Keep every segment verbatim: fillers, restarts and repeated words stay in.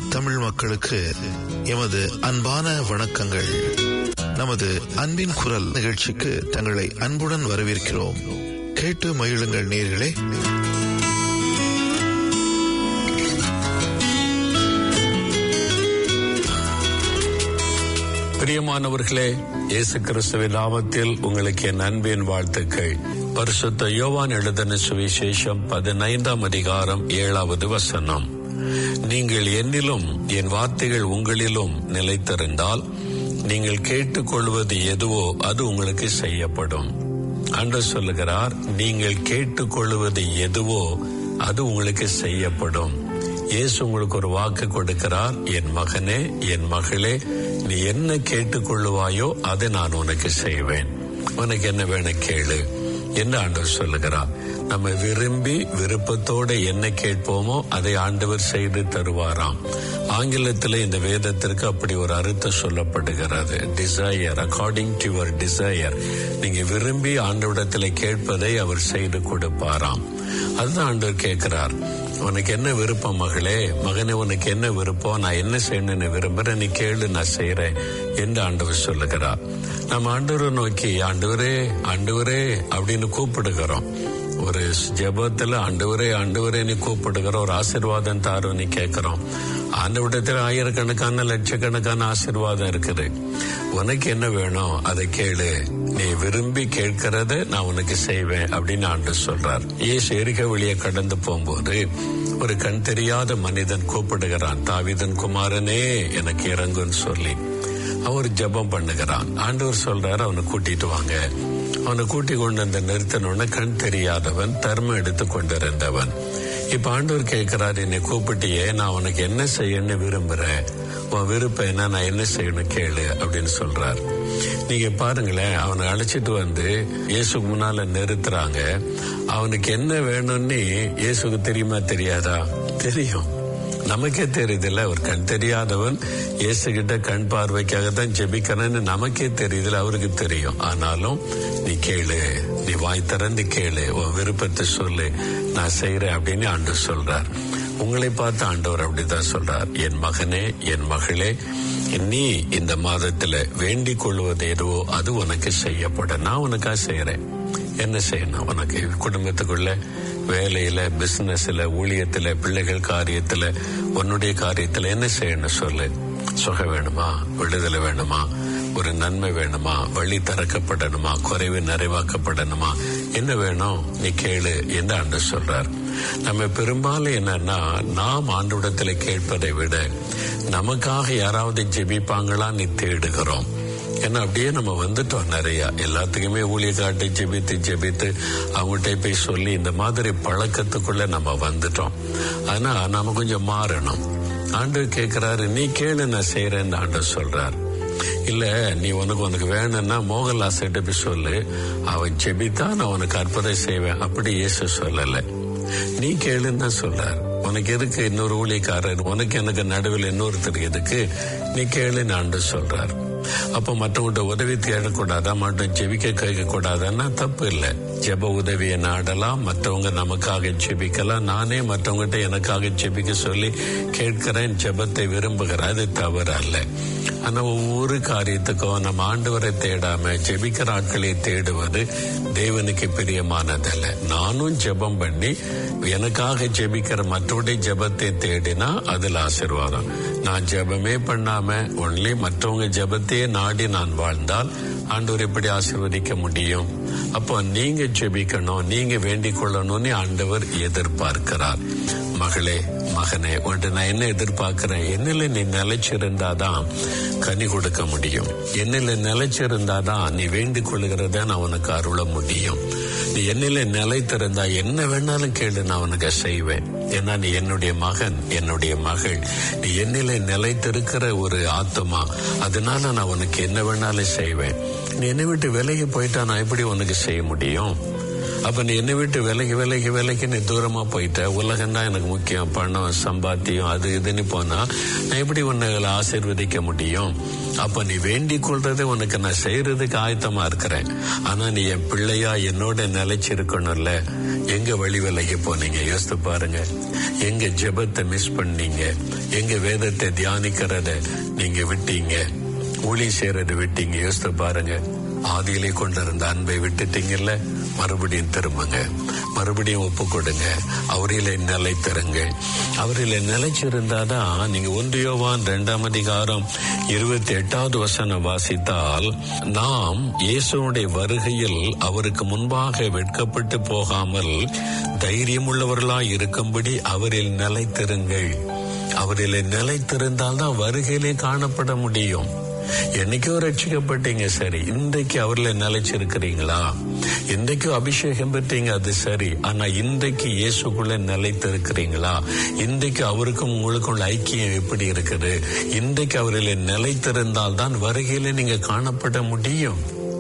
தமிழ் மக்களுக்கு எமது அன்பான வணக்கங்கள். நமது அன்பின் குரல் நிகழ்ச்சிக்கு தங்களை அன்புடன் வரவேற்கிறோம். கேட்டு மகிழுங்கள் நேயர்களே. பிரியமானவர்களே, இயேசு கிறிஸ்துவின் நாமத்தில் உங்களுக்கு என் அன்பின் வாழ்த்துக்கள். பரிசுத்த யோவான் எழுதின சுவிசேஷம் பதினைந்தாம் அதிகாரம் ஏழாவது வசனம். நீங்கள் என்னிலும் என் வார்த்தைகள் உங்களிலும் நிலைத்திருந்தால் நீங்கள் கேட்டுக்கொள்வது எதுவோ அது உங்களுக்கு செய்யப்படும். ஆண்டவர் சொல்லுகிறார், நீங்கள் கேட்டுக்கொள்வது எதுவோ அது உங்களுக்கு செய்யப்படும். இயேசு உங்களுக்கு ஒரு வாக்கு கொடுக்கிறார், என் மகனே, என் மகளே, நீ என்ன கேட்டுக்கொள்ளுவாயோ அதை நான் உனக்கு செய்வேன். உனக்கு என்ன வேணும் கேளு என்று ஆண்டவர் சொல்லுகிறார். நம்ம விரும்பி விருப்பத்தோடு என்ன கேட்போமோ அதை ஆண்டவர் செய்து தருவாராம். ஆங்கிலத்தில் இந்த வேதத்திற்கு அப்படி ஒரு அர்த்தம் சொல்லப்படுகிறது. Desire, according to your desire. நீங்க விரும்பி ஆண்டவரிடத்தில் கேட்பதை அவர் செய்து கொடுப்பாராம். அதுதான் ஆண்டவர் கேட்கிறார். உனக்கு என்ன விருப்பம் மகளே, மகனே, உனக்கு என்ன விருப்பம், நான் என்ன செய்யணும்னு விரும்புறேன், நீ கேளு, நான் செய்யறேன் என்று ஆண்டவர் சொல்லுகிறார். நம்ம ஆண்டவரை நோக்கி ஆண்டவரே ஆண்டவரே அப்படின்னு கூப்பிடுகிறோம். ஒரு ஜெபத்துல ஆண்டவரே ஆண்டவரே நீ கூப்பிடுகிற, ஒரு ஆசீர்வாதம் தாரும் நீ கேட்கிறோம். ஆண்டவரிடத்தில் ஆயிரக்கணக்கான லட்சக்கணக்கான ஆசீர்வாதம் இருக்குது. உனக்கு என்ன வேணும் அதை கேளு, நீ விரும்பி கேட்கிறத நான் உனக்கு செய்வேன் அப்படின்னு ஆண்டவர் சொல்றார். இயேசு எரிகோ வழியை கடந்து போகும்போது ஒரு கண் தெரியாத மனிதன் கூப்பிடுகிறான், தாவீதின் குமாரனே எனக்கு இறங்குன்னு சொல்லி. அவர் ஜெபம் பண்ணுகிறான். ஆண்டவர் சொல்றாரு, அவனை கூட்டிட்டு வாங்க. அவனை கூட்டி கொண்டு வந்து நிறுத்தினோன்னு கண் தெரியாதவன், தர்மம் எடுத்து கொண்டிருந்தவன். இப்ப ஆண்டவர் கேட்கிறார், என்னை கூப்பிட்டியே, நான் உனக்கு என்ன செய்யணும்னு விரும்புறேன், உன் விருப்பம் என்ன, நான் என்ன செய்யணும் கேளு அப்படின்னு சொல்றார். நீங்க பாருங்களேன், அவனை அழைச்சிட்டு வந்து இயேசுக்கு முன்னால நிறுத்துறாங்க. அவனுக்கு என்ன வேணும்னு இயேசுக்கு தெரியுமா தெரியாதா? தெரியும். நமக்கே தெரியுதுல்ல, ஒரு கண் தெரியாதவன் இயேசு கிட்ட கண் பார்வைக்காக தான் ஜெபிக்கிறான்னு நமக்கே தெரியுதுல, அவருக்கு தெரியும். ஆனாலும் நீ கேளு, நீ வாய் திறந்து கேளு, உன் விருப்பத்தை சொல்லு, நான் செய்யறேன் அப்படின்னு ஆண்டவர் சொல்றார். உங்களை பார்த்து ஆண்டவர் அப்படிதான் சொல்றார், என் மகனே, என் மகளே, நீ இந்த மாதத்துல வேண்டிக் கொள்வது எதுவோ அது உனக்கு செய்யப்படும். நான் உனக்காக செய்யறேன். என்ன செய்யணும்? உனக்கு குடும்பத்துக்குள்ள, வேலையில, பிசினஸ்ல, ஊழியத்துல, பிள்ளைகள் காரியத்துல, உன்னுடைய காரியத்துல என்ன செய்யணும் சொல்லு. சுகம் வேணுமா, விடுதலை வேணுமா, ஒரு நன்மை வேணுமா, வழி திறக்கப்படணுமா, குறைவு நிறைவாக்கப்படணுமா, என்ன வேணும் நீ கேளு என்று ஆண்டவர் சொல்றார். நம்ம பெரும்பாலும் என்னன்னா, நாம் ஆண்டவரிடத்துல கேட்பதை விட நமக்காக யாராவது ஜெபிப்பாங்களா நீ தேடுகிறோம். ஏன்னா அப்படியே நம்ம வந்துட்டோம் நிறைய. எல்லாத்துக்குமே ஊழியக்காட்டை ஜெபித்து ஜெபித்து அவங்ககிட்ட போய் சொல்லி இந்த மாதிரி பழக்கத்துக்குள்ள நம்ம வந்துட்டோம். ஆனா நாம கொஞ்சம் மாறணும். ஆண்டவர் கேட்கிறாரு, நீ கேளு, நான் செய்யறேன்னு ஆண்டவர் சொல்றார். இல்ல, நீ உனக்கு உனக்கு வேணும்னா மோகன்லாசிட்ட போய் சொல்லு, அவன் ஜெபித்தா நான் உனக்கு அற்புதம் செய்வேன், அப்படி இயேசு சொல்லல. நீ கேளுன்னு தான் சொல்றார். உனக்கு எதுக்கு இன்னொரு ஊழியக்காரர், உனக்கு எனக்கு நடுவில் இன்னொருத்தர் எதுக்கு, நீ கேளுன்னு ஆண்டவர் சொல்றார். அப்போ மற்றவங்கள்ட்ட உதவி தேடக்கூடாதா, மட்டும் ஜெபிக்க கேட்க கூடாதான்னா தப்பு இல்லை. ஜெப உதவியை நாடலாம், மற்றவங்க நமக்காக ஜெபிக்கலாம். நானே மற்றவங்ககிட்ட எனக்காக ஜெபிக்க சொல்லி கேட்கிறேன், ஜெபத்தை விரும்புகிறேன், அது தவறு அல்ல. ஆனா ஒவ்வொரு காரியத்துக்கும் நம்ம ஆண்டவரை தேடாம ஜெபிக்கிற ஆட்களை தேடுவது தேவனுக்கு பிரியமானதல்ல. நானும் ஜெபம் பண்ணி எனக்காக ஜெபிக்கிற மற்றவருடைய ஜெபத்தை தேடினா அதில் ஆசீர்வாதம். நான் ஜெபமே பண்ணாம ஒன்லி மற்றவங்க ஜெபத்தையே நாடி நான் வாழ்ந்தால் ஆண்டவர் எப்படி ஆசீர்வதிக்க முடியும்? அப்போ நீங்க ஜெபிக்கணும், நீங்க வேண்டிக் கொள்ளணும்னு ஆண்டவர் எதிர்பார்க்கிறார். மகளே, மகனே, உன்ட்டு நான் என்ன எதிர்பார்க்கிறேன், என்னில நீ நிலைச்சிருந்தாதான் கனி கொடுக்க முடியும். என்னில நிலைச்சிருந்தாதான் நீ வேண்டிக் கொள்ளுகிறத நான் உனக்கு அருள முடியும். நீ என்னில நிலைத்திருந்தா என்ன வேணாலும் கேளு, நான் உனக்கு செய்வேன். ஏன்னா நீ என்னுடைய மகன், என்னுடைய மகள். நீ என்னில நிலைத்திருக்கிற ஒரு ஆத்மா, அதனால நான் உனக்கு என்ன வேணாலும் செய்வேன். நீ என்னை விட்டு விலகி போயிட்டா நான் எப்படி உனக்கு செய்ய முடியும்? அப்ப நீ என்னை விட்டு விலகி விலகி விலகி நீ தூரமா போயிட்ட, உலகம் தான் எனக்கு முக்கியம், பணம் சம்பாத்தியம் அது இதுன்னு போனா நான் எப்படி உன்னை ஆசீர்வதிக்க முடியும்? அப்ப நீ வேண்டிக் கொள்றதை உனக்கு நான் செய்யறதுக்கு ஆயத்தமா இருக்கிறேன். ஆனா நீ என் பிள்ளையா என்னோட நிலைச்சிருக்கணும்ல. எங்க வழி விலகி போனீங்க யோசித்து பாருங்க. எங்க ஜெபத்தை மிஸ் பண்ணீங்க, எங்க வேதத்தை தியானிக்கிறத நீங்க விட்டீங்க, ஊழி செய்யறதை விட்டீங்க. யோசித்து பாருங்க. ஆதியிலே கொண்டிருந்த அன்பை விட்டுட்டீங்கல்ல. மறுபடியும் திரும்புங்க, மறுபடியும் ஒப்பு கொடுங்க, அவரிலே நிலைத்திருங்க. அவரிலே நிலைச்சிருந்தாதான் நீங்க ஒன்று யோவான் இரண்டாம் அதிகாரம் இருபத்தி எட்டாவது வசனம் வாசித்தால், நாம் இயேசுடைய வருகையில் அவருக்கு முன்பாக வெட்கப்பட்டு போகாமல் தைரியம் உள்ளவர்களாய் இருக்கும்படி அவரில் நிலைத்திருங்கள். அவரிலே நிலைத்திருந்தால் தான் வருகையிலே காணப்பட முடியும். என்னைக்கோ ரட்சிக்கப்பட்டீங்க சரி, இன்றைக்கு அவர்ல நிலைச்சிருக்கிறீங்களா? இன்றைக்கு அபிஷேகம் பெற்றீங்க அது சரி, ஆனா இன்றைக்கு இயேசுக்குள்ள நிலைத்திருக்கிறீங்களா? இன்றைக்கு அவருக்கும் உங்களுக்குள்ள ஐக்கியம் எப்படி இருக்குது? இன்றைக்கு அவரில் நிலைத்திருந்தால் தான் வருகையில நீங்க காணப்பட முடியும்.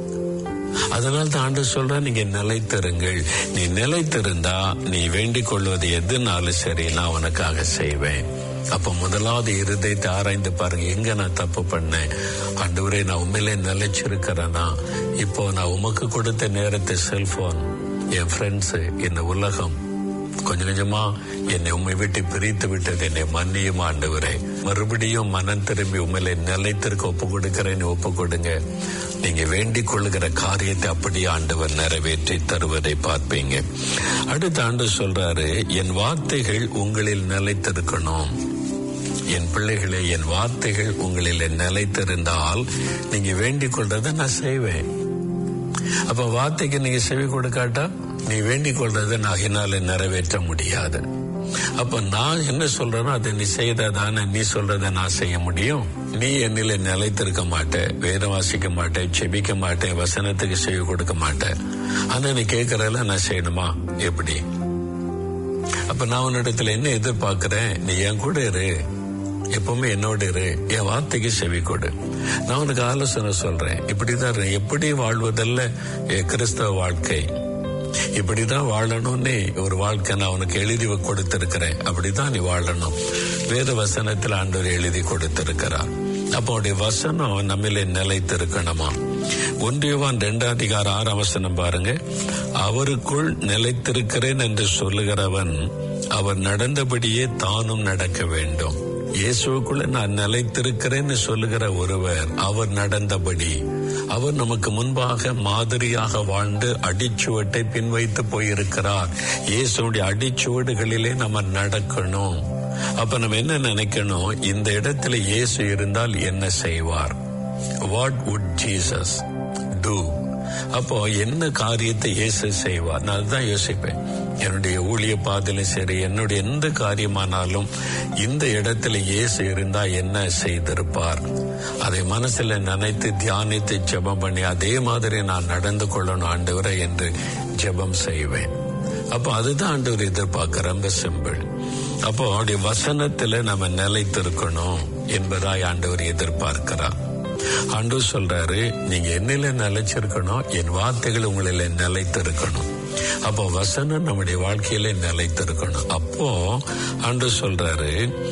அதனால தான் ஆண்டு சொல்ற, நீங்க நிலைத்திருங்கள். நீ நிலைத்திருந்தா நீ வேண்டிக் கொள்வது எதுனாலும் சரி நான் உனக்காக செய்வேன். அப்ப முதலாவது இருதயத்தை ஆராய்ந்து பாருங்க. எங்க நான் தப்பு பண்ணேன்? ஆண்டவரே, நான் உண்மையிலே நிலைச்சிருக்கிறேனா? இப்போ நான் உமக்கு கொடுத்த நேரத்தை, செல்போன், என் ஃப்ரெண்ட்ஸ், என்ன உலகம் கொஞ்சம் கொஞ்சமா என்னை உண்மை விட்டு பிரித்து விட்டது. என்னை மன்னியும் ஆண்டவரே. மறுபடியும் மனம் திரும்பி உண்மையிலே நிலைத்திருக்க ஒப்பு கொடுக்கிறேன்னு ஒப்பு கொடுங்க. நீங்க வேண்டிக் கொள்ளுகிற காரியத்தை அப்படியே ஆண்டவர் நிறைவேற்றி தருவதை பார்ப்பீங்க. அடுத்த ஆண்டு சொல்றாரு, என் வார்த்தைகள் உங்களில் நிலைத்திருக்கணும். என் பிள்ளைகளே, என் வார்த்தைகள் உங்களில் நிலைத்திருந்தால் நீங்க வேண்டிக் கொள்றதை நான் செய்வேன். அப்ப வார்த்தைக்கு நீங்க செவி கொடுக்காட்டா நீ வேண்டிக் கொள்றதை நான் என்னால நிறைவேற்ற முடியாது. அப்ப நான் என்ன சொல்றேனோ அதை நீ செய்தாதானே நீ சொல்றதை நான் செய்ய முடியும். நீ என்னில நிலைத்திருக்க மாட்டேன், வேதம் வாசிக்க மாட்டேன், செபிக்க மாட்டேன், வசனத்துக்கு செவி கொடுக்க மாட்டேன். ஆனா நீ கேட்கறதுல நான் செய்யணுமா? எப்படி? அப்ப நான் உன்னிடத்துல என்ன எதிர்பார்க்கிறேன்? நீ என் கூட இரு, எப்பவுமே என்னோட இரு, என் வார்த்தைக்கு செவி கொடு. நான் உனக்கு ஆலோசனை சொல்றேன். இப்படிதான் எப்படி வாழ்வதல்ல கிறிஸ்தவ வாழ்க்கை, இப்படிதான் வாழணும்னு ஒரு வாழ்க்கை நான் உனக்கு எழுதி கொடுத்திருக்கிறேன். அப்படிதான் நீ வாழணும். வேத வசனத்தில் ஆண்டவர் எழுதி கொடுத்திருக்கிறார். அப்போ அவருடைய வசனம் நம்மளே நிலைத்திருக்கணுமா? ஒன்று யோவான் இரண்டாம் அதிகாரம் ஆறாம் வசனம் பாருங்க. அவருக்குள் நிலைத்திருக்கிறேன் என்று சொல்லுகிறவன் அவர் நடந்தபடியே தானும் நடக்க வேண்டும். இயேசுக்குள்ள நான் நிலைத்திருக்கிறேன்னு சொல்லுகிற ஒருவர் அவர் நடந்தபடி, அவர் நமக்கு முன்பாக மாதிரியாக வாழ்ந்து அடிச்சுவட்டை பின்வைத்து போயிருக்கிறார். இயேசுடைய அடிச்சுவடுகளிலே நம்ம நடக்கணும். அப்ப நம்ம என்ன நினைக்கணும்? இந்த இடத்துல இயேசு இருந்தால் என்ன செய்வார்? What would Jesus do? அப்போ என்ன காரியத்தை இயேசு செய்வார்? நான் அதுதான் யோசிப்பேன். என்னுடைய ஊழிய பாதையிலும் சரி, என்னுடைய எந்த காரியமானாலும் இந்த இடத்துல இயேசு இருந்தா என்ன செய்திருப்பார்? அதை மனசுல நினைத்து தியானித்து ஜெபம் பண்ணி அதே மாதிரி நான் நடந்து கொள்ளணும் ஆண்டவரே என்று ஜெபம் செய்வேன். அப்போ அதுதான் ஆண்டவர் எதிர்பார்க்க. ரொம்ப சிம்பிள். அப்போ அவருடைய வசனத்துல நம்ம நிலைத்திருக்கணும் என்பதாய் ஆண்டவர் எதிர்பார்க்கிறார். ஆண்டவர் சொல்றாரு, நீங்க என்னில நிலைச்சிருக்கணும், என் வார்த்தைகள் உங்களில நிலைத்திருக்கணும். அப்போ வசனம் நம்முடைய வாழ்க்கையில நிலைத்திருக்கணும். அப்போ ஆண்டவர் சொல்றாரு,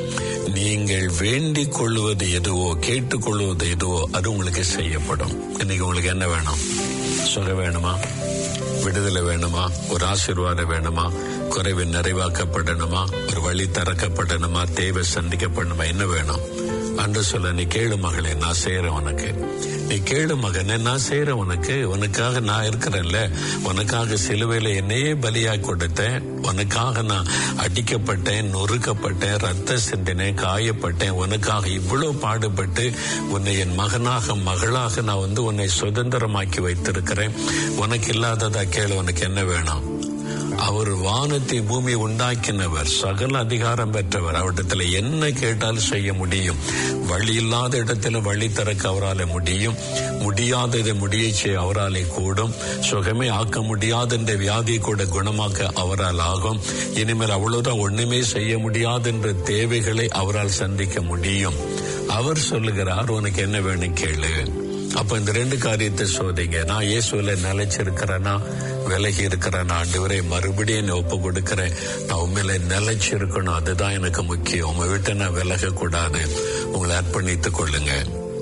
நீங்கள் வேண்டிக் கொள்வது எதுவோ, கேட்டுக்கொள்வது எதுவோ அது உங்களுக்கு செய்யப்படும். இன்னைக்கு உங்களுக்கு என்ன வேணும்? சுகம் வேணுமா? விடுதலை வேணுமா? ஒரு ஆசீர்வாதம் வேணுமா? குறைவு நிறைவாக்கப்படணுமா? ஒரு வழி திறக்கப்படணுமா? தேவை சந்திக்கப்படணுமா? என்ன வேணும்? அன்று சொல்ல, நீ கேளு மகளே, நான் செய்யறேன் உனக்கு. நீ கேளு மகனே, நான் செய்யறேன் உனக்கு. உனக்காக நான் இருக்கிறேன்ல. உனக்காக சிலுவையில என்னையே பலியாய் கொடுத்தேன். உனக்காக நான் அடிக்கப்பட்டேன், நொறுக்கப்பட்டேன், ரத்த சிந்தினேன், காயப்பட்டேன். உனக்காக இவ்வளவு பாடுபட்டு உன்னை என் மகனாக மகளாக நான் வந்து உன்னை சுதந்திரமாக்கி வைத்திருக்கிறேன். உனக்கு இல்லாததா கேளு, உனக்கு என்ன வேணும்? அவர் வானத்தை பூமி உண்டாக்கினவர், சகல அதிகாரம் பெற்றவர். அவரிடத்துல என்ன கேட்டாலும் செய்ய முடியும். வழி இல்லாத இடத்துல வழி திறக்க அவரால் முடியும். முடியாததை முடிய செய்ய அவராலே கூடும். சுகமே ஆக்க முடியாத இந்த வியாதியை கூட குணமாக்க அவரால் ஆகும். இனிமேல் அவ்வளவுதான், ஒண்ணுமே செய்ய முடியாது என்ற தேவைகளை அவரால் சந்திக்க முடியும். அவர் சொல்லுகிறார், உனக்கு என்ன வேணும் கேளு. அப்ப இந்த ரெண்டு காரியத்தை சோதிங்க. நான் இயேசுல நிலைச்சிருக்கிறேன்னா, விலகி இருக்கிறேன் ஆண்டவரே, மறுபடியும் ஒப்பு கொடுக்கிறேன். நான் உண்மையில நிலைச்சு இருக்கணும், அதுதான் எனக்கு முக்கியம். உங்க விட்டு நான் விலக கூடாது. உங்களை அர்ப்பணித்துக் கொள்ளுங்க.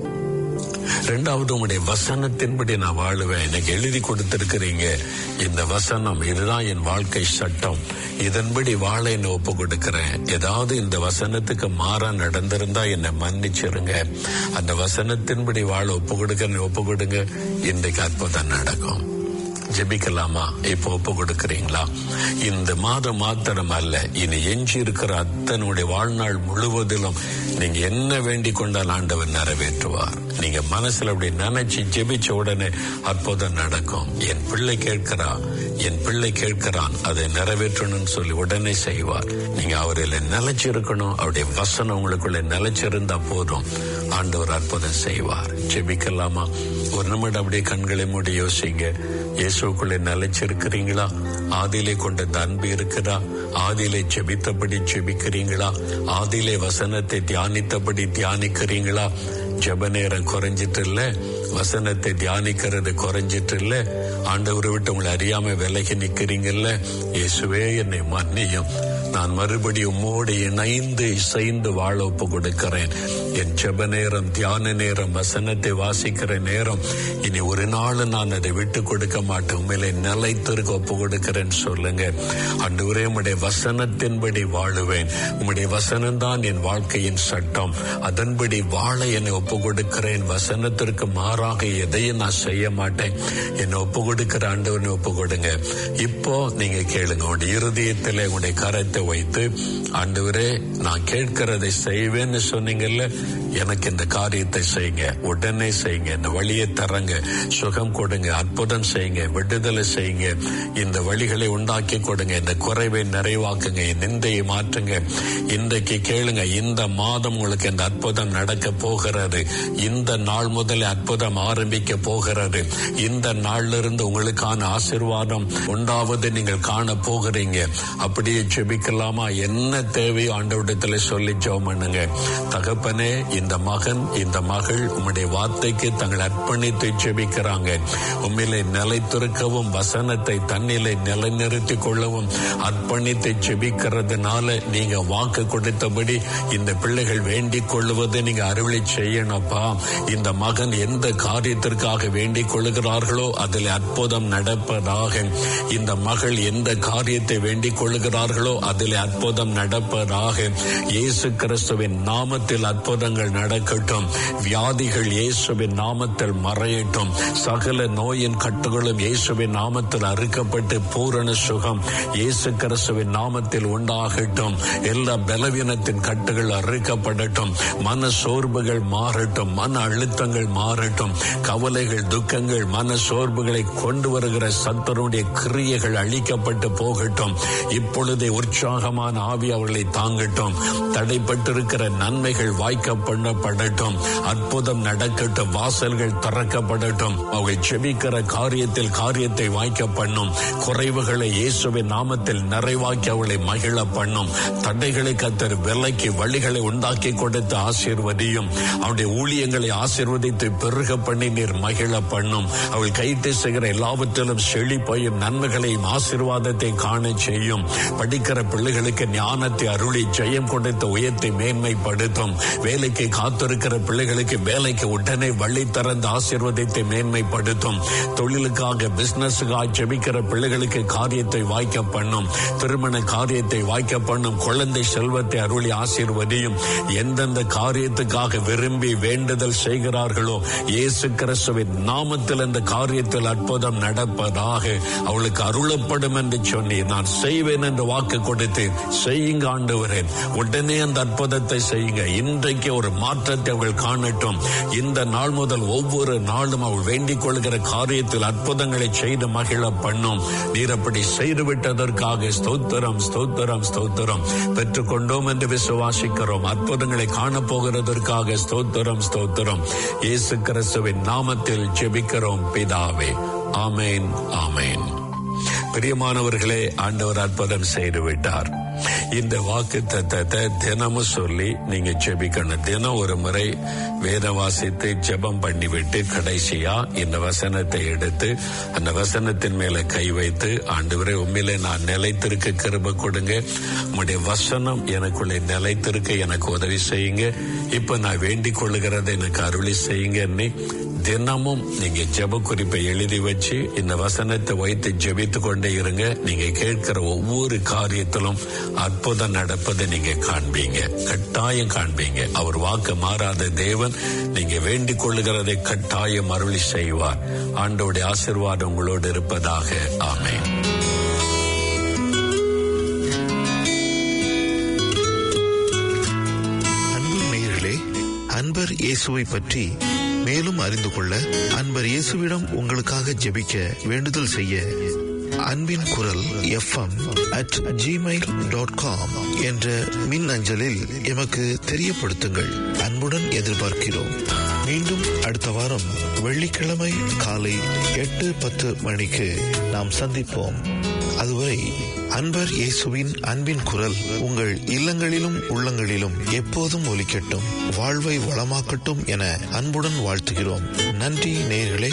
ரெண்டாவது, உங்களுடைய வசனத்தின்படி நான் வாழுவேன். எனக்கு எழுதி கொடுத்திருக்கிறீங்க இந்த வசனம், இதுதான் என் வாழ்க்கை சட்டம், இதன்படி வாழ என்ன ஒப்பு கொடுக்கிறேன். ஏதாவது இந்த வசனத்துக்கு மாறா நடந்திருந்தா என்னை மன்னிச்சிருங்க. அந்த வசனத்தின்படி வாழ ஒப்பு கொடுக்க ஒப்பு கொடுங்க. இன்றைக்கு அற்புதம் நடக்கும். ஜெபிக்கலாமா? இப்போ ஒப்பு கொடுக்கிறீங்களா? இந்த மாதம் மாத்திரம் அல்ல, இனி எஞ்சி இருக்கிற அத்தனுடைய வாழ்நாள் முழுவதிலும் நீங்க என்ன வேண்டிக் கொண்டால் ஆண்டவர் நிறைவேற்றுவார். நீங்க மனசுல அப்படி நினைச்சு ஜெபிச்ச உடனே அற்புதம் நடக்கும். என் பிள்ளை கேட்கிறா, என் பிள்ளை கேட்கிறான், அதை நிறைவேற்றணும்னு சொல்லி உடனே செய்வார். நீங்க அவரில் நிலைச்சிருக்கணும். அவருடைய வசனம் உங்களுக்குள்ள நிலைச்சிருந்தா போதும், ஆண்டவர் அற்புதம் செய்வார். ஜெபிக்கலாமா? ஒரு நிமிடம் அப்படியே கண்களை மூடி யோசிங்க. இயேசுக்குள்ளே நிலைச்சிருக்கிறீங்களா? ஆதியிலே கொண்ட அன்பு இருக்கிறா? ஆதியிலே ஜெபித்தபடி ஜெபிக்கிறீங்களா? ஆதியிலே வசனத்தை தியானித்தபடி தியானிக்கிறீங்களா? ஜெப நேரம் குறைஞ்சிட்டு இல்ல, வசனத்தை தியானிக்கிறது குறைஞ்சிட்டு இல்ல, ஆண்டவரை விட்டு உங்களை அறியாம விலகி நிக்கிறீங்கல்ல. இயேசுவே என்னை மன்னியும், நான் மறுபடியும் உம்மோடு இணைந்து இசைந்து வாழ ஒப்பு கொடுக்கிறேன். என் ஜெப நேரம், தியான நேரம், வசனத்தை வாசிக்கிற நேரம் இனி ஒரு நாள் நான் அதை விட்டு கொடுக்க மாட்டேன். உண்மையிலே நிலைத்திருக்க ஒப்பு கொடுக்கிறேன்னு சொல்லுங்க. ஆண்டவரே, உம்முடைய வசனத்தின்படி வாழுவேன். உம்முடைய வசனம் தான் என் வாழ்க்கையின் சட்டம், அதன்படி வாழ என்னை ஒப்பு கொடுக்கிறேன். வசனத்திற்கு மாறாக எதையும் நான் செய்ய மாட்டேன். என்னை ஒப்பு கொடுக்கிற ஆண்டவனை ஒப்பு கொடுங்க. இப்போ நீங்க கேளுங்க. உங்களுடைய இருதயத்திலே உங்களுடைய கரத்தை வைத்து, ஆண்டவரே நான் கேட்கிறதை செய்வேன்னு சொன்னீங்கல்ல, எனக்கு இந்த காரியத்தை செய்யுங்க, உடனே செய்யுங்க, இந்த வழியை தரங்க, சுகம் கொடுங்க, அற்புதம் செய்யுங்க, விடுதலை செய்யுங்க, இந்த வழிகளை உண்டாக்கி கொடுங்க, இந்த குறைவை நிறைவாக்குங்க, நிந்தையை மாற்றுங்க. இன்றைக்கு கேளுங்க, இந்த மாதம் உங்களுக்கு இந்த அற்புதம் நடக்க போகிறது. இந்த நாள் முதல் அற்புதம் ஆரம்பிக்க போகிறது. இந்த நாள்ல இருந்து உங்களுக்கான ஆசீர்வாதம் உண்டாவது நீங்கள் காண போகிறீங்க. அப்படியே ஜெபிக்கலாமா? என்ன தேவையோ ஆண்டவரிடத்தில் சொல்லி ஜெபம் பண்ணுங்க. தகப்பனே, இந்த மகன் இந்த மகள் உம்முடைய வார்த்தைக்கு தங்களை அர்ப்பணித்து ஜெபிக்கிறாங்க. உம்மிலே நிலைத்திருக்கவும் வசனத்தை தன்னிலை நிலைநிறுத்திக் கொள்ளவும் அர்ப்பணித்து ஜெபிக்கிறதுனால நீங்க வாக்கு கொடுத்தபடி இந்த பிள்ளைகள் வேண்டிக் கொள்ளுவதை நீங்க அருளி செய்யணும்ப்பா. இந்த மகன் எந்த காரியத்திற்காக வேண்டிக் கொள்ளுகிறார்களோ அதில் அற்புதம் நடப்பதாக. இந்த மகள் எந்த காரியத்தை வேண்டிக் கொள்ளுகிறார்களோ அதில் அற்புதம் நடப்பதாக. இயேசு கிறிஸ்துவின் நாமத்தில் அற்புதங்கள் நடக்கட்டும். வியாதிகள் இயேசுவின் நாமத்தில் மறையட்டும். சகல நோயின் கட்டுகளும் இயேசுவின் நாமத்தில் அறுக்கப்பட்டு பூரண சுகம் இயேசு கிறிஸ்துவின் நாமத்தில் உண்டாகட்டும். எல்லா பலவீனத்தின் கட்டுகள் அறுக்கப்படட்டும். மன சோர்வுகள் மாறட்டும். மன அழுத்தங்கள் மாறட்டும். கவலைகள், துக்கங்கள், மன சோர்வுகளை கொண்டு வருகிற சத்துருடைய கிரியைகள் அழிக்கப்பட்டு போகட்டும். இப்பொழுதே உற்சாகமான ஆவி அவர்களை தாங்கட்டும். தடைப்பட்டிருக்கிற நன்மைகள் வாய்க்க பண்ணப்படட்டும். அற்புதம் நடக்கட்டும். வாசல்கள் திறக்கப்படட்டும். அவர்கள் ஜெபிக்கிற காரியத்தில் காரியத்தை வாய்க்க பண்ணும். குறைவுகளை இயேசுவின் நாமத்தில் நிறைவாக்கி அவளை மகிழ பண்ணும். தடைகளை கத்தர் விலைக்கு வழிகளை உண்டாக்கி கொடுத்து ஆசீர்வதியும். அவருடைய ஊழியங்களை ஆசீர்வதித்து பெருக பண்ணி நீர் மகிழ பண்ணும். அவள் கைட்டு செய்கிற எல்லாவற்றிலும் செழிப்பையும் நன்மைகளையும் ஆசீர்வாதத்தை காண செய்யும். படிக்கிற பிள்ளைகளுக்கு ஞானத்தை அருளி ஜெயம் கொடுத்த உயர்த்தை மேன்மைப்படுத்தும். வேலைக்கு காத்திருக்கிற பிள்ளைகளுக்கு வேலைக்கு உடனே வழி திறந்த ஆசீர்வாதத்தை மேன்மைப்படுத்தும். தொழிலுக்காக பிசினஸுக்காக ஜெபிக்கிற பிள்ளைகளுக்கு காரியத்தை வாய்க்க பண்ணும். திருமண காரியத்தை வாய்க்க பண்ணும். குழந்தை செல்வத்தை அருளி ஆசீர்வதியும். எந்தெந்த காரியத்துக்காக விரும்பி வேண்டுதல் செய்கிறார்களோ இயேசு கிறிஸ்துவின் நாமத்தில் அந்த காரியத்தில் அற்புதம் நடப்பதாக. அவளுக்கு அருளப்படும் என்று சொன்னி நான் செய்வேன் என்று வாக்கு கொடுத்து செய்யுங்க ஆண்டவரே. உடனே அந்த அற்புதத்தை செய்யுங்க. இன்றைக்கு ஒரு மாற்றத்தை அவள் காணட்டும். இந்த நாள் முதல் ஒவ்வொரு நாளும் அவள் வேண்டிக் கொள்கிற காரியத்தில் அற்புதங்களை செய்து மகிழ பண்ணும். நீர் அப்படி செய்துவிட்டதற்காக ஸ்தோத்திரம், ஸ்தோத்திரம், ஸ்தோத்திரம். பெற்றுக்கொண்டோம் என்று விசுவாசிக்கிறோம். அற்புதங்களை காணப்போகிறதற்காக ஸ்தோத்திரம், ஸ்தோத்திரம். இயேசு கிறிஸ்துவின் நாமத்தில் ஜெபிக்கிறோம் பிதாவே. ஆமேன், ஆமேன். பிரியமானவர்களே, ஆண்டவர் அற்புதம் செய்து விட்டார். இந்த வாக்கு தத்தத்தை தினமும் சொல்லி நீங்க ஜெபிக்கணும். தினம் ஒரு முறை வேத வாசித்து ஜெபம் பண்ணிவிட்டு கடைசியா இந்த வசனத்தை எடுத்து அந்த வசனத்தின் மேல கை வைத்து, ஆண்டவரே உண்மையிலே நான் நிலைத்திருக்க கிருபை கொடுங்க, உம்முடைய வசனம் எனக்குள்ளே நிலைத்திருக்க எனக்கு உதவி செய்யுங்க, இப்ப நான் வேண்டிக் கொள்ளுகிறதை எனக்கு அருளி செய்யுங்க. தினமும் நீங்க ஜெப குறிப்பை எழுதி வச்சு இந்த வசனத்தை வைத்து ஜெபித்து கொண்டே இருங்க. நீங்க கேட்கிற ஒவ்வொரு காரியத்திலும் அற்புதம் நடப்பதை நீங்க காண்பீங்க, கட்டாயம் காண்பீங்க. அவர் வாக்கு மாறாத தேவன். நீங்க வேண்டிக் கொள்ளுகிறதை கட்டாயம் அருளி செய்வார். ஆண்டவருடைய ஆசீர்வாதம் உங்களோடு இருப்பதாக. ஆமென். அன்பு நேயர்களே, அன்பர் இயேசுவை பற்றி மேலும் அறிந்து கொள்ள, அன்பர் இயேசுவிடம் உங்களுக்காக ஜெபிக்க வேண்டுதல் செய்ய அன்பின் குரல் FM at Gmail dot com என்ற மின் அஞ்சலில் எமக்கு தெரியப்படுத்துங்கள். அன்புடன் எதிர்பார்க்கிறோம். மீண்டும் அடுத்த வாரம் வெள்ளிக்கிழமை காலை எட்டு பத்து மணிக்கு நாம் சந்திப்போம். அதுவரை அன்பர் இயேசுவின் அன்பின் குரல் உங்கள் இல்லங்களிலும் உள்ளங்களிலும் எப்போதும் ஒலிக்கட்டும், வாழ்வை வளமாக்கட்டும் என அன்புடன் வாழ்த்துகிறோம். நன்றி நேயர்களே.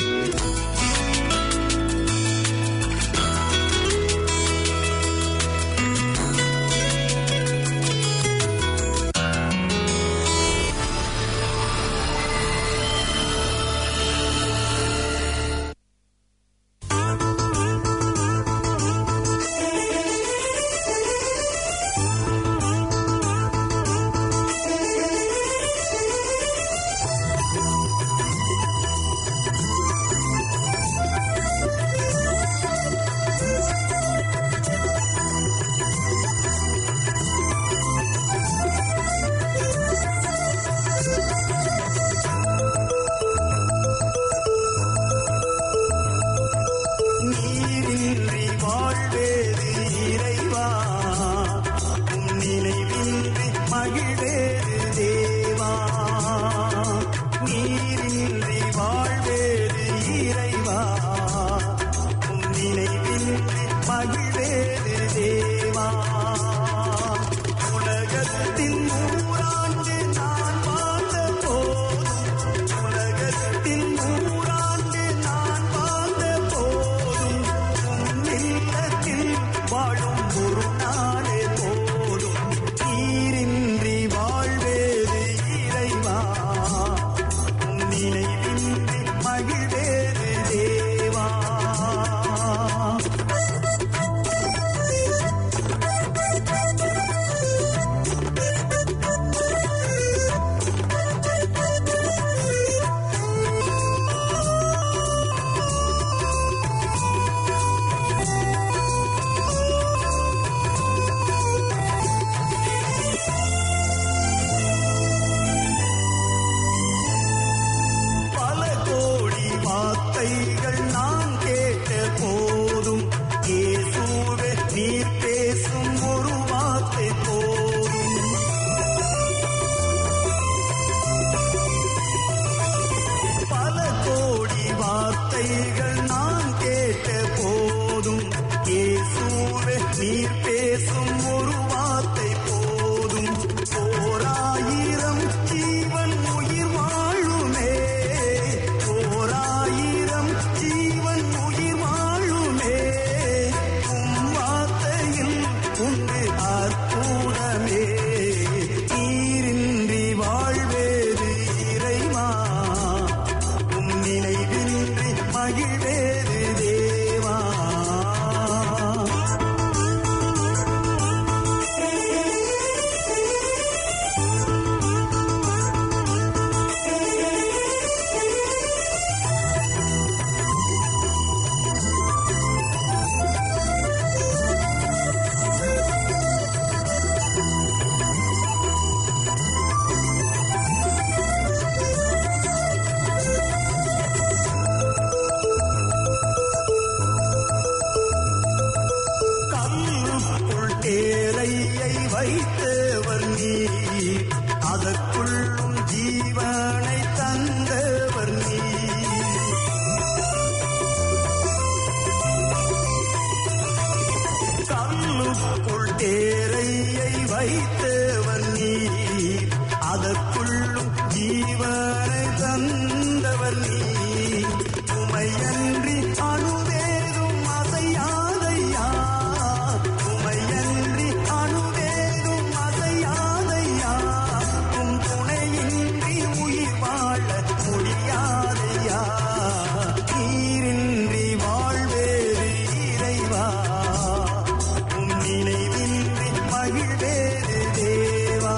கொண்டவர் நீ, உமையன்றி அணுவேதும் அசையாதையா, உமையன்றி அணுவேதும் அசையாதையா, உம் துணையின்றி உயிர் வாழ முடியாதையா, நீரின்றி வாழ்வேறு இறைவா, உம் நினைவின்றி மகிழ்வேறு தேவா.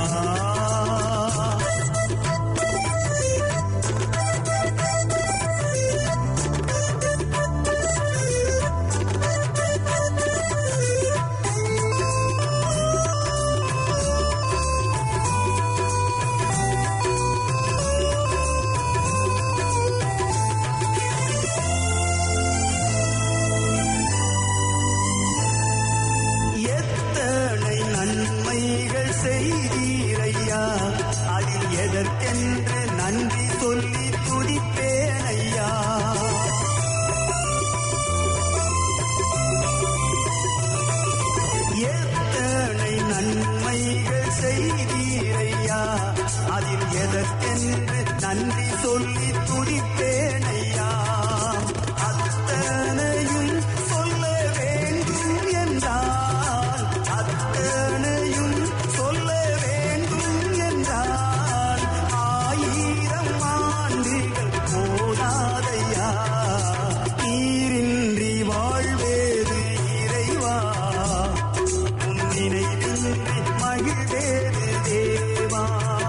எத்தனை நன்மைகள் செய்தீரையா, அதில் எதற்கென்று நன்றி சொல்லி துதிப்பேனையா. எத்தனை நன்மைகள் செய்தீரையா, அதில் எதற்கென்று நன்றி சொல்லி துதிப்பேனையா. அத்தனையும் சொல்ல வேண்டும் என்றால், அத்தனையும் சொல்ல வேண்டும் என்றால், ஆயிரம் ஆண்டுகள் போதாதையா, நீரின்றி வாழ்வேறு இறைவா, உம் நினைவின்றி மகிழ்வேறு தேவா,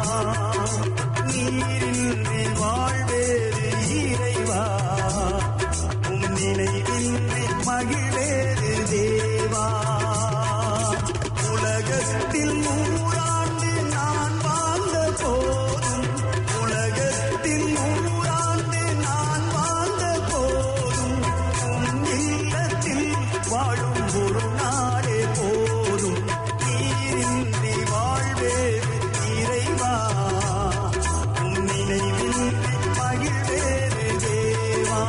நீரின்றி வாழ்வேறு இறைவா, உம் நினைவின்றி மகிழ்வேறு தேவா. உலகத்தில் நூறாண்டு நான் வாழ்ந்த போதும், உலகத்தில் நூறாண்டு நான் வாழ்ந்த போதும், உம் இல்லத்தில் வாழும் ஒரு நாளே போதும், நீரின்றி வாழ்வேறு இறைவா, உம் நினைவின்றி மகிழ்வேறு தேவா,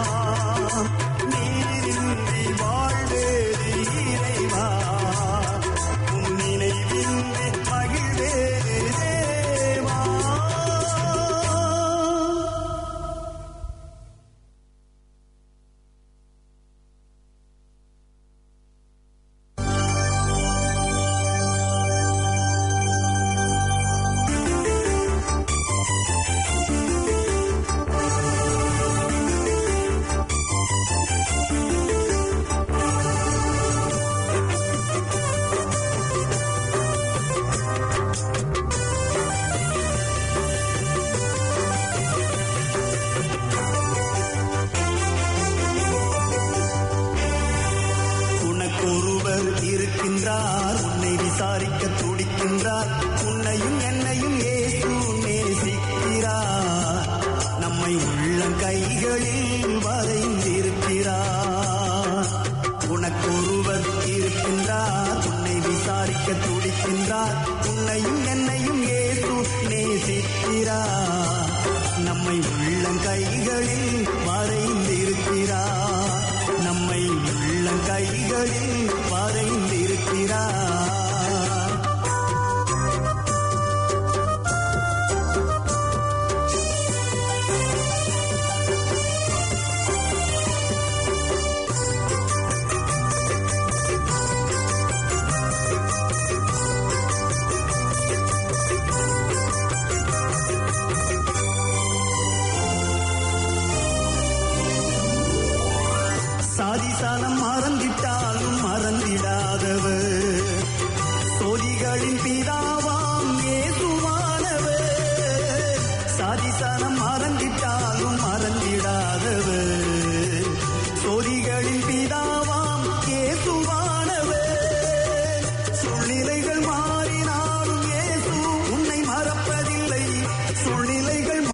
நீரின்றி வாழ்வேறு இறைவா, உம் நினைவின்றி மகிழ்வேறு தேவா. உனக்கொருவர் இருக்கின்றார், உன்னை விசாரிக்க துடிக்கின்றார், உன்னையும் என்னையும் இயேசு நேசிக்கிறார், நம்மை உள்ளம் கைகளில் வரைந்திருக்கிறார். உனக்கொருவர் இருக்கின்றார், உன்னை விசாரிக்க துடிக்கின்றார், உன்னையும் என்னையும் இயேசு நேசிக்கிறார், நம்மை உள்ளம் கைகளில் வரைந்திருக்கிறார், நம்மை உள்ளம் கைகளில் வரைந்திருக்கிறார். சாதிசாலம் மறந்திட்டாலும் மறந்திடாதவர், சோதிகளின் பிதாவாம் இயேசுவானவர், சாதிசாலம் மறந்திட்டாலும் மறந்திடாதவர், சோதிகளின் பிதாவாம் இயேசுவானவர், சூழ்நிலைகள் மாறினாலும் இயேசு உன்னை மறப்பதில்லை, சூழ்நிலைகள்